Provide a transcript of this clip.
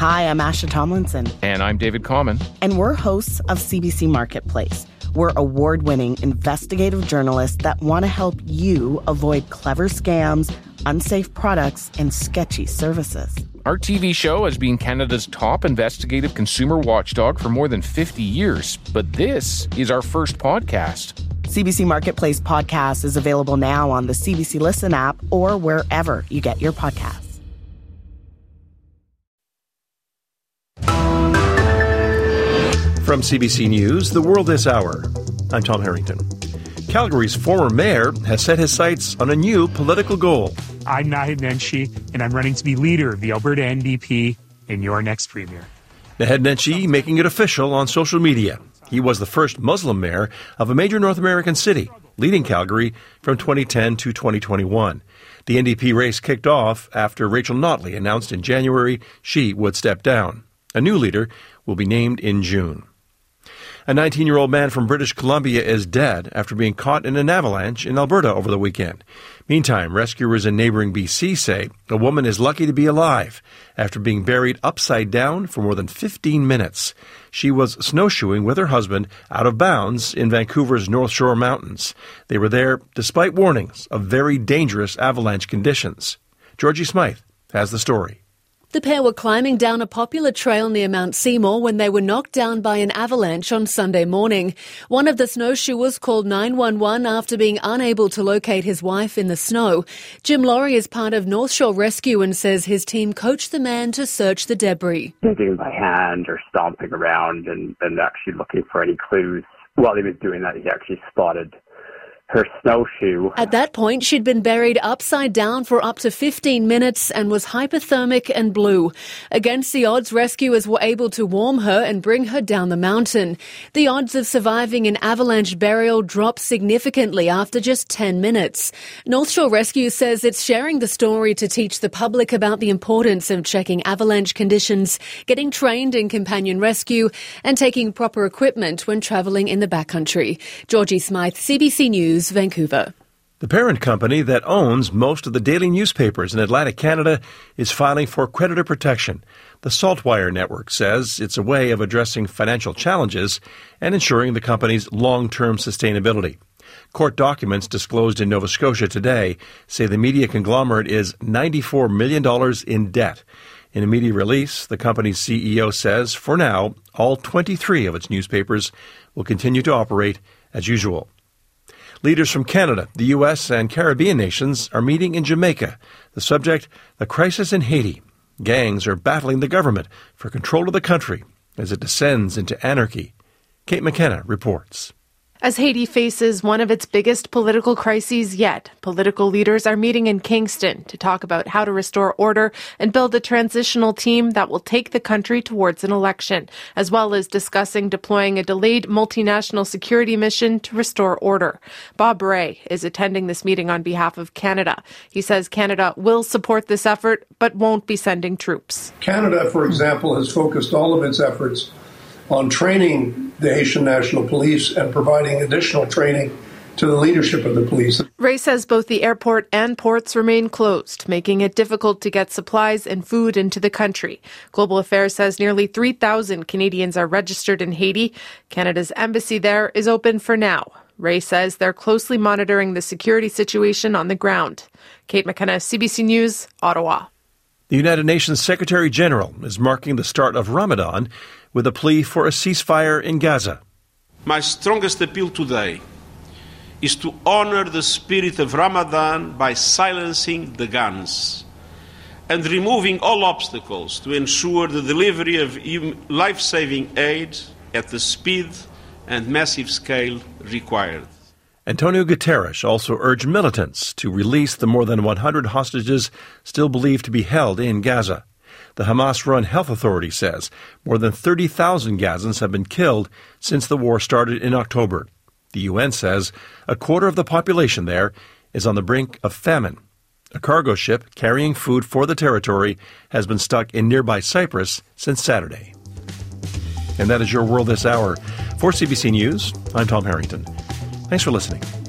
Hi, I'm Asha Tomlinson. And I'm David Common. And we're hosts of CBC Marketplace. We're award-winning investigative journalists that want to help you avoid clever scams, unsafe products, and sketchy services. Our TV show has been Canada's top investigative consumer watchdog for more than 50 years, but this is our first podcast. CBC Marketplace podcast is available now on the CBC Listen app or wherever you get your podcasts. From CBC News, The World This Hour, I'm Tom Harrington. Calgary's former mayor has set his sights on a new political goal. I'm Naheed Nenshi, and I'm running to be leader of the Alberta NDP and your next premier. Naheed Nenshi making it official on social media. He was the first Muslim mayor of a major North American city, leading Calgary from 2010 to 2021. The NDP race kicked off after Rachel Notley announced in January she would step down. A new leader will be named in June. A 19-year-old man from British Columbia is dead after being caught in an avalanche in Alberta over the weekend. Meantime, rescuers in neighboring BC say a woman is lucky to be alive after being buried upside down for more than 15 minutes. She was snowshoeing with her husband out of bounds in Vancouver's North Shore Mountains. They were there despite warnings of very dangerous avalanche conditions. Georgie Smythe has the story. The pair were climbing down a popular trail near Mount Seymour when they were knocked down by an avalanche on Sunday morning. One of the snowshoers called 911 after being unable to locate his wife in the snow. Jim Laurie is part of North Shore Rescue and says his team coached the man to search the debris. Digging by hand or stomping around and actually looking for any clues. While he was doing that, he actually spotted her snowshoe. At that point, she'd been buried upside down for up to 15 minutes and was hypothermic and blue. Against the odds, rescuers were able to warm her and bring her down the mountain. The odds of surviving an avalanche burial dropped significantly after just 10 minutes. North Shore Rescue says it's sharing the story to teach the public about the importance of checking avalanche conditions, getting trained in companion rescue, and taking proper equipment when travelling in the backcountry. Georgie Smythe, CBC News, Vancouver. The parent company that owns most of the daily newspapers in Atlantic Canada is filing for creditor protection. The Saltwire Network says it's a way of addressing financial challenges and ensuring the company's long-term sustainability. Court documents disclosed in Nova Scotia today say the media conglomerate is $94 million in debt. In a media release, the company's CEO says, for now, all 23 of its newspapers will continue to operate as usual. Leaders from Canada, the U.S., and Caribbean nations are meeting in Jamaica. The subject, the crisis in Haiti. Gangs are battling the government for control of the country as it descends into anarchy. Kate McKenna reports. As Haiti faces one of its biggest political crises yet, political leaders are meeting in Kingston to talk about how to restore order and build a transitional team that will take the country towards an election, as well as discussing deploying a delayed multinational security mission to restore order. Bob Ray is attending this meeting on behalf of Canada. He says Canada will support this effort, but won't be sending troops. Canada, for example, has focused all of its efforts on training the Haitian National Police and providing additional training to the leadership of the police. Ray says both the airport and ports remain closed, making it difficult to get supplies and food into the country. Global Affairs says nearly 3,000 Canadians are registered in Haiti. Canada's embassy there is open for now. Ray says they're closely monitoring the security situation on the ground. Kate McKenna, CBC News, Ottawa. The United Nations Secretary General is marking the start of Ramadan with a plea for a ceasefire in Gaza. My strongest appeal today is to honor the spirit of Ramadan by silencing the guns and removing all obstacles to ensure the delivery of life-saving aid at the speed and massive scale required. Antonio Guterres also urged militants to release the more than 100 hostages still believed to be held in Gaza. The Hamas-run health authority says more than 30,000 Gazans have been killed since the war started in October. The UN says a quarter of the population there is on the brink of famine. A cargo ship carrying food for the territory has been stuck in nearby Cyprus since Saturday. And that is your World This Hour. For CBC News, I'm Tom Harrington. Thanks for listening.